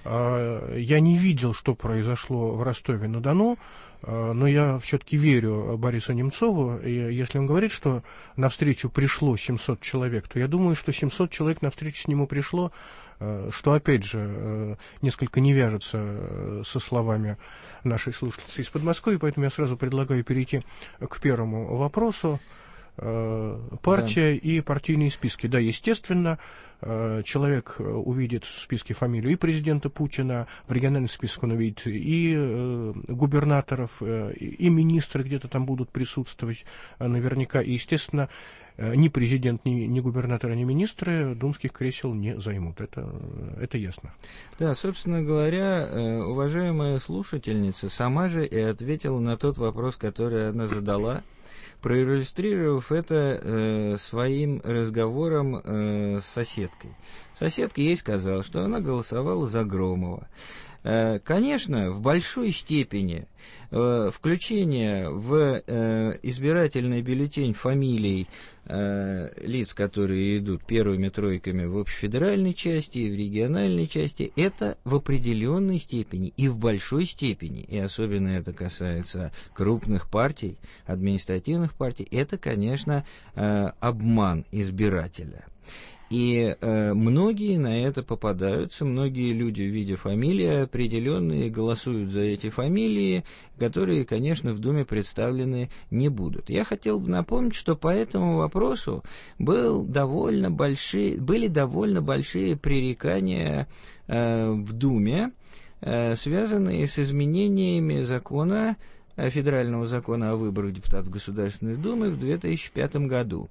Я не видел, что произошло в Ростове-на-Дону, но я все-таки верю Борису Немцову. И если он говорит, что навстречу пришло семьсот человек, то я думаю, что семьсот человек навстречу с нему пришло, что, опять же, несколько не вяжется со словами нашей слушательницы из Подмосковья, поэтому я сразу предлагаю перейти к первому вопросу. партия да. и партийные списки. Да, естественно, человек увидит в списке фамилию и президента Путина, в региональном списке он увидит и губернаторов, и министры где-то там будут присутствовать наверняка. И, естественно, ни президент, ни, ни губернаторы, ни министры думских кресел не займут. Это, это ясно. Да, собственно говоря, уважаемая слушательница сама же и ответила на тот вопрос, который она задала, проиллюстрировав это э, своим разговором э, с соседкой. Соседка ей сказала, что она голосовала за Громова. Э, конечно, в большой степени э, включение в э, избирательный бюллетень фамилий э, лиц, которые идут первыми тройками в общефедеральной части и в региональной части, это в определенной степени и в большой степени, и особенно это касается крупных партий, административных партий, это, конечно, э, обман избирателя. И э, многие на это попадаются, многие люди, видя фамилии определенные, голосуют за эти фамилии, которые, конечно, в Думе представлены не будут. Я хотел бы напомнить, что по этому вопросу был довольно большие, были довольно большие пререкания э, в Думе, э, связанные с изменениями закона, федерального закона о выборах депутатов Государственной Думы в две тысячи пятом году.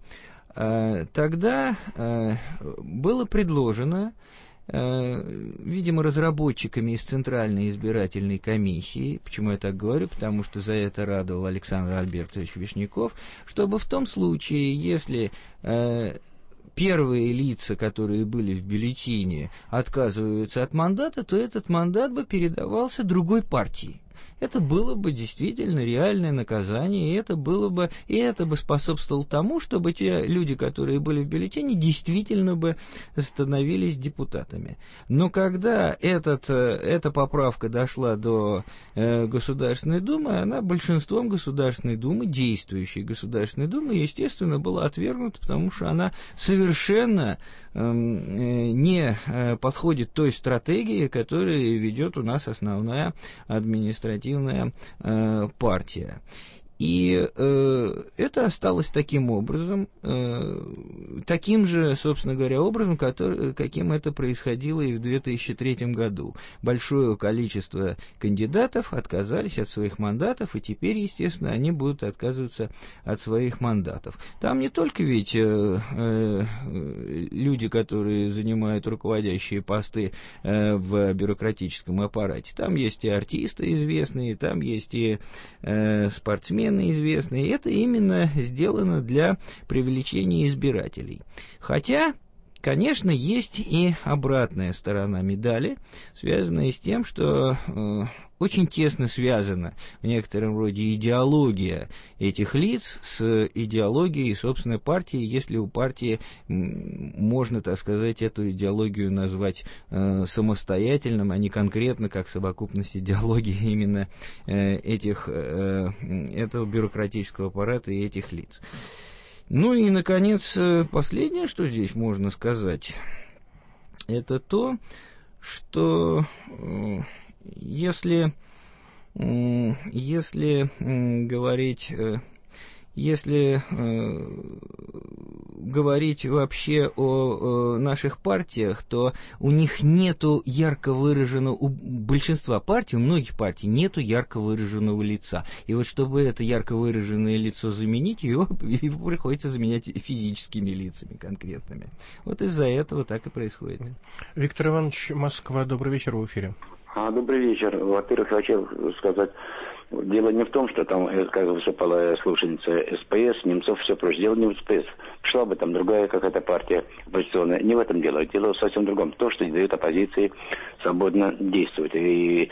Тогда было предложено, видимо, разработчиками из Центральной избирательной комиссии, почему я так говорю, потому что за это радовал Александр Альбертович Вишняков, чтобы в том случае, если первые лица, которые были в бюллетене, отказываются от мандата, то этот мандат бы передавался другой партии. Это было бы действительно реальное наказание, и это было бы, и это бы способствовало тому, чтобы те люди, которые были в бюллетене, действительно бы становились депутатами. Но когда этот, эта поправка дошла до э, Государственной Думы, она большинством Государственной Думы, действующей Государственной Думы, естественно, была отвергнута, потому что она совершенно э, не подходит той стратегии, которую ведет у нас основная административная Э, партия. И э, это осталось таким образом, э, таким же, собственно говоря, образом, который, каким это происходило и в две тысячи третьем году. Большое количество кандидатов отказались от своих мандатов, и теперь, естественно, они будут отказываться от своих мандатов. Там не только ведь э, э, люди, которые занимают руководящие посты э, в бюрократическом аппарате, там есть и артисты известные, там есть и э, спортсмены известные, и это именно сделано для привлечения избирателей. Хотя, конечно, есть и обратная сторона медали, связанная с тем, что э, очень тесно связана в некотором роде идеология этих лиц с идеологией собственной партии, если у партии можно, так сказать, эту идеологию назвать э, самостоятельным, а не конкретно как совокупность идеологии именно э, этих, э, этого бюрократического аппарата и этих лиц. Ну и, наконец, последнее, что здесь можно сказать, это то, что э, если, э, если э, говорить, э, если э, говорить вообще о, о наших партиях, то у них нету ярко выраженного, у большинства партий, у многих партий нету ярко выраженного лица. И вот чтобы это ярко выраженное лицо заменить, его, его приходится заменять физическими лицами конкретными. Вот из-за этого так и происходит. Виктор Иванович, Москва, добрый вечер, в эфире. А, добрый вечер. Во-первых, хотел сказать, дело не в том, что там, как выступала слушательница СПС, Немцов, все прочее. Дело не в СПС. Пришла бы там другая какая-то партия оппозиционная. Не в этом дело. Дело в совсем другом. То, что не дает оппозиции свободно действовать и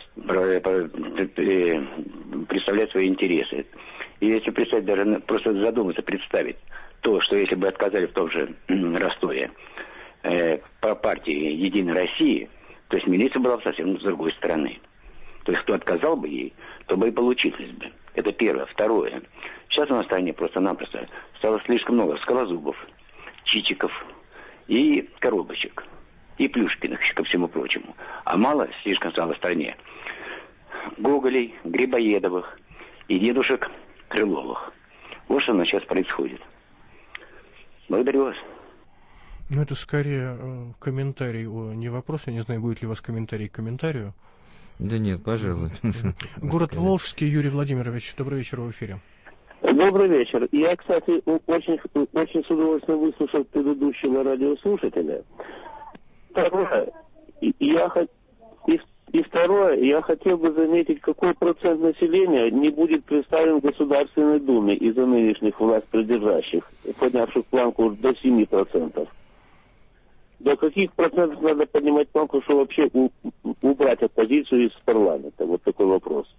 представлять свои интересы. И если представить, даже просто задуматься, представить то, что если бы отказали в том же Ростове э, по партии «Единой России», то есть милиция была бы совсем с другой стороны. То есть кто отказал бы ей, то бы и получилось бы. Это первое. Второе. Сейчас у нас в стране просто-напросто стало слишком много скалозубов, чичиков и коробочек, и Плюшкиных, ко всему прочему. А мало слишком стало в стране Гоголей, Грибоедовых и дедушек Крыловых. Вот что у нас сейчас происходит. Благодарю вас. Ну, это скорее э, комментарий, о, не вопрос. Я не знаю, будет ли у вас комментарий к комментарию. Да нет, пожалуй. Город Волжский, Юрий Владимирович. Добрый вечер, в эфире. Добрый вечер. Я, кстати, очень, очень с удовольствием выслушал предыдущего радиослушателя. Второе, я, и, и второе, я хотел бы заметить, какой процент населения не будет представлен в Государственной Думе из-за нынешних властьпридержащих, поднявших планку до семи процентов. До каких процентов надо поднимать планку, чтобы вообще у, убрать оппозицию из парламента? Вот такой вопрос.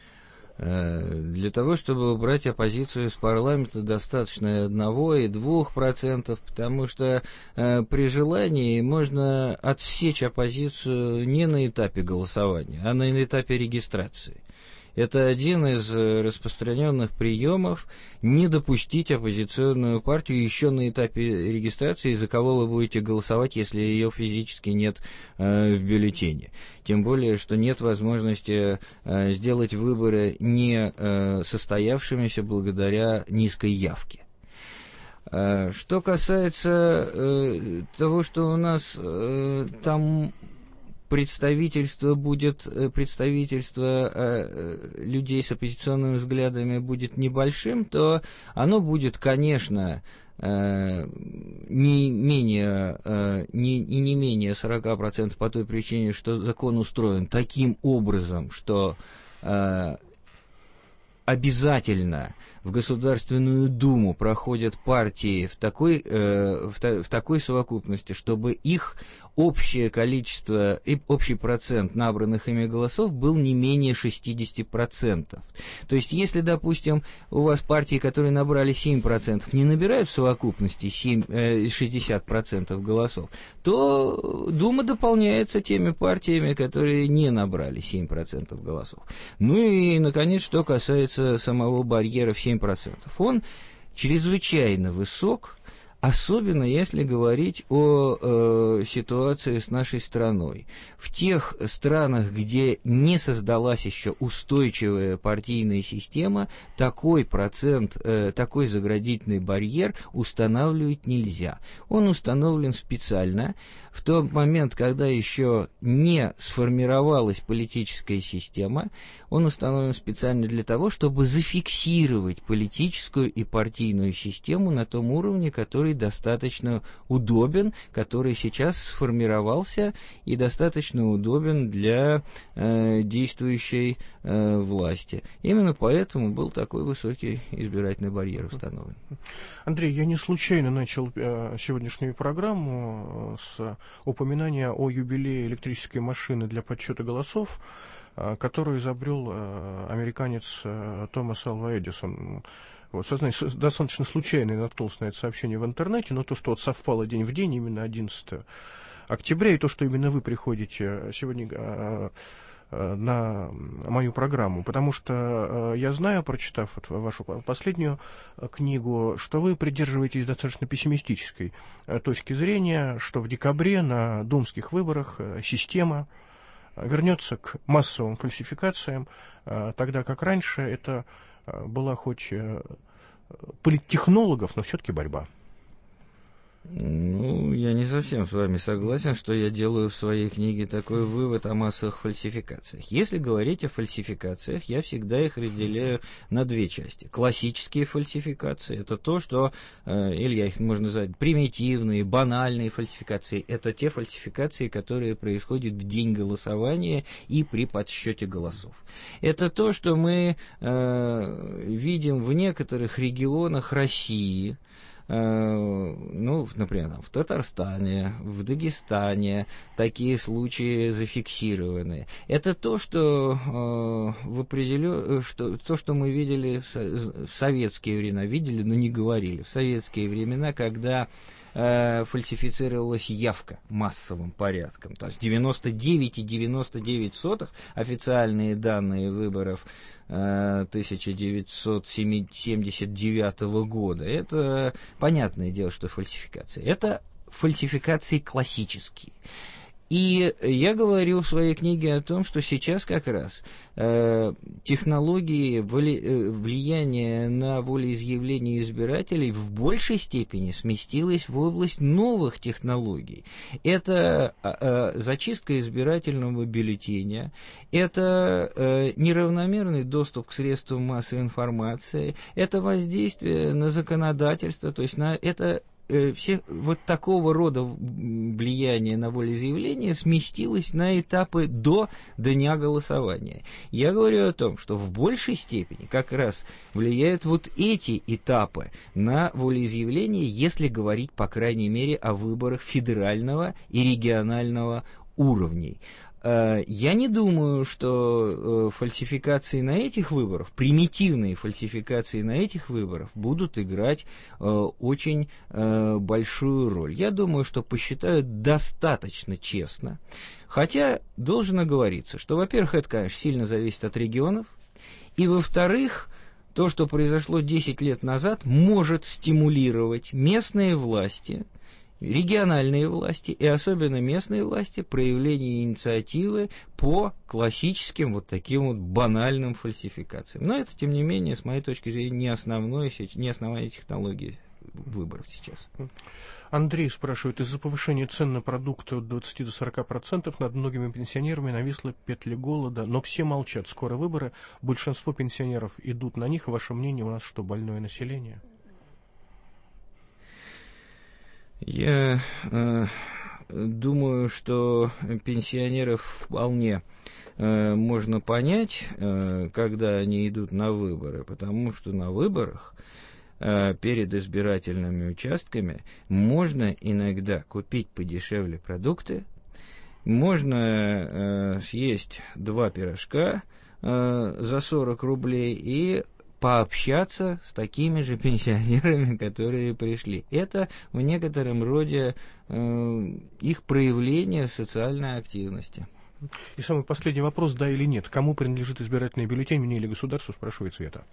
Для того, чтобы убрать оппозицию из парламента, достаточно и одного, и двух процентов, потому что э, при желании можно отсечь оппозицию не на этапе голосования, а на этапе регистрации. Это один из распространенных приемов не допустить оппозиционную партию еще на этапе регистрации, за кого вы будете голосовать, если ее физически нет э, в бюллетене. Тем более, что нет возможности э, сделать выборы не э, состоявшимися благодаря низкой явке. Э, что касается э, того, что у нас э, там... представительство будет, представительство э, людей с оппозиционными взглядами будет небольшим, то оно будет, конечно, э, не менее, э, не, и не менее сорок процентов по той причине, что закон устроен таким образом, что э, обязательно в Государственную Думу проходят партии в такой, э, в, в такой совокупности, чтобы их общее количество и общий процент набранных ими голосов был не менее шестьдесят процентов. То есть, если, допустим, у вас партии, которые набрали семь процентов, не набирают в совокупности семь, э, шестьдесят процентов голосов, то Дума дополняется теми партиями, которые не набрали семь процентов голосов. Ну и, наконец, что касается самого барьера в семь процентов. Он чрезвычайно высок, особенно если говорить о э, ситуации с нашей страной. В тех странах, где не создалась еще устойчивая партийная система, такой процент, э, такой заградительный барьер устанавливать нельзя. Он установлен специально в тот момент, когда еще не сформировалась политическая система. Он установлен специально для того, чтобы зафиксировать политическую и партийную систему на том уровне, который достаточно удобен, который сейчас сформировался и достаточно удобен для э, действующей э, власти. Именно поэтому был такой высокий избирательный барьер установлен. Андрей, я не случайно начал э, сегодняшнюю программу с упоминания о юбилее электрической машины для подсчета голосов, э, которую изобрел э, американец э, Томас Алва Эдисон. Вот, сознаюсь, достаточно случайно наткнулся на это сообщение в интернете, но то, что вот совпало день в день, именно одиннадцатого октября, и то, что именно вы приходите сегодня э, э, на мою программу, потому что э, я знаю, прочитав вот вашу последнюю книгу, что вы придерживаетесь достаточно пессимистической э, точки зрения, что в декабре на думских выборах э, система вернется к массовым фальсификациям, э, тогда как раньше это была хоть политтехнологов, но все-таки борьба. Ну, я не совсем с вами согласен, что я делаю в своей книге такой вывод о массовых фальсификациях. Если говорить о фальсификациях, я всегда их разделяю на две части. Классические фальсификации — это то, что, э, или я их можно назвать примитивные, банальные фальсификации. Это те фальсификации, которые происходят в день голосования и при подсчете голосов. Это то, что мы э, видим в некоторых регионах России, ну, например, в Татарстане, в Дагестане такие случаи зафиксированы. Это то, что, э, в определен... что, то, что мы видели в советские времена, видели, но не говорили. В советские времена, когда э, фальсифицировалась явка массовым порядком. То есть девяносто девять целых девяносто девять сотых официальные данные выборов тысяча девятьсот семьдесят девятого года. Это понятное дело, что фальсификация. Это фальсификации классические. И я говорю в своей книге о том, что сейчас как раз э, технологии воли, э, влияния на волеизъявление избирателей в большей степени сместилась в область новых технологий. Это э, зачистка избирательного бюллетеня, это э, неравномерный доступ к средствам массовой информации, это воздействие на законодательство, то есть на это... Все вот такого рода влияние на волеизъявление сместилось на этапы до дня голосования. Я говорю о том, что в большей степени как раз влияют вот эти этапы на волеизъявление, если говорить, по крайней мере, о выборах федерального и регионального уровней. Я не думаю, что фальсификации на этих выборах, примитивные фальсификации на этих выборах будут играть очень большую роль. Я думаю, что посчитают достаточно честно. Хотя должен оговориться, что, во-первых, это, конечно, сильно зависит от регионов, и, во-вторых, то, что произошло десять лет назад, может стимулировать местные власти, региональные власти и особенно местные власти проявление инициативы по классическим вот таким вот банальным фальсификациям. Но это, тем не менее, с моей точки зрения, не основное, не основная технология выборов сейчас. Андрей спрашивает, из-за повышения цен на продукты от двадцати до сорока процентов над многими пенсионерами нависла петля голода, но все молчат. Скоро выборы, большинство пенсионеров идут на них. Ваше мнение, у нас что, больное население? Я э, думаю, что пенсионеров вполне э, можно понять, э, когда они идут на выборы, потому что на выборах э, перед избирательными участками можно иногда купить подешевле продукты, можно э, съесть два пирожка э, за сорок рублей и пообщаться с такими же пенсионерами, которые пришли. Это в некотором роде э, их проявление социальной активности. И самый последний вопрос, да или нет. Кому принадлежит избирательный бюллетень, мне или государству, спрашивает Света.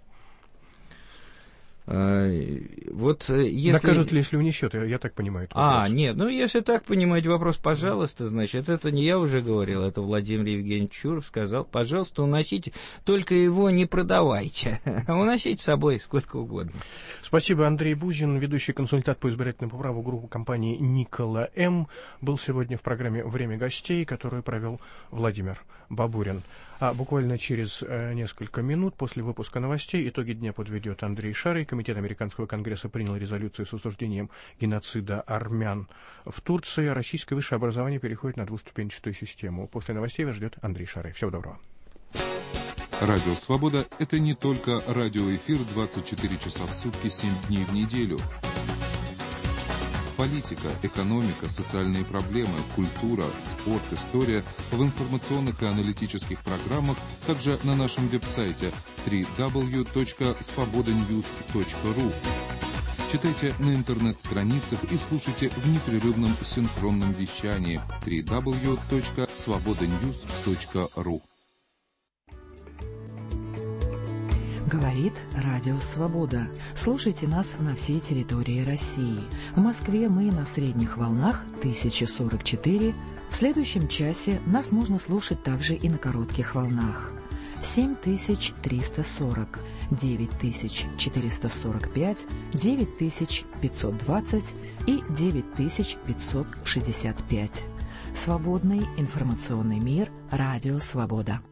Вот если... Накажет ли, если унесет, я, я так понимаю. А, нет, ну если так понимать вопрос, пожалуйста, значит, это не я уже говорил, это Владимир Евгеньевич Чуров сказал, пожалуйста, уносите, только его не продавайте, а уносите с собой сколько угодно. Спасибо, Андрей Бузин, ведущий консультант по избирательному праву группы компании Никола М. был сегодня в программе «Время гостей», которую провел Владимир Бабурин. А буквально через э, несколько минут после выпуска новостей итоги дня подведет Андрей Шарый. Комитет Американского конгресса принял резолюцию с осуждением геноцида армян в Турции. Российское высшее образование переходит на двуступенчатую систему. После новостей вас ждет Андрей Шарый. Всего доброго. Радио «Свобода» — это не только радиоэфир двадцать четыре часа в сутки, семь дней в неделю. Политика, экономика, социальные проблемы, культура, спорт, история в информационных и аналитических программах, также на нашем веб-сайте дабл ю дабл ю дабл ю точка свобода ньюс точка ру. Читайте на интернет-страницах и слушайте в непрерывном синхронном вещании дабл ю дабл ю дабл ю точка свобода ньюс точка ру. Говорит Радио Свобода. Слушайте нас на всей территории России. В Москве мы на средних волнах тысяча сорок четыре. В следующем часе нас можно слушать также и на коротких волнах. семь тысяч триста сорок, девять тысяч четыреста сорок пять, девять тысяч пятьсот двадцать и девять тысяч пятьсот шестьдесят пять. Свободный информационный мир. Радио Свобода.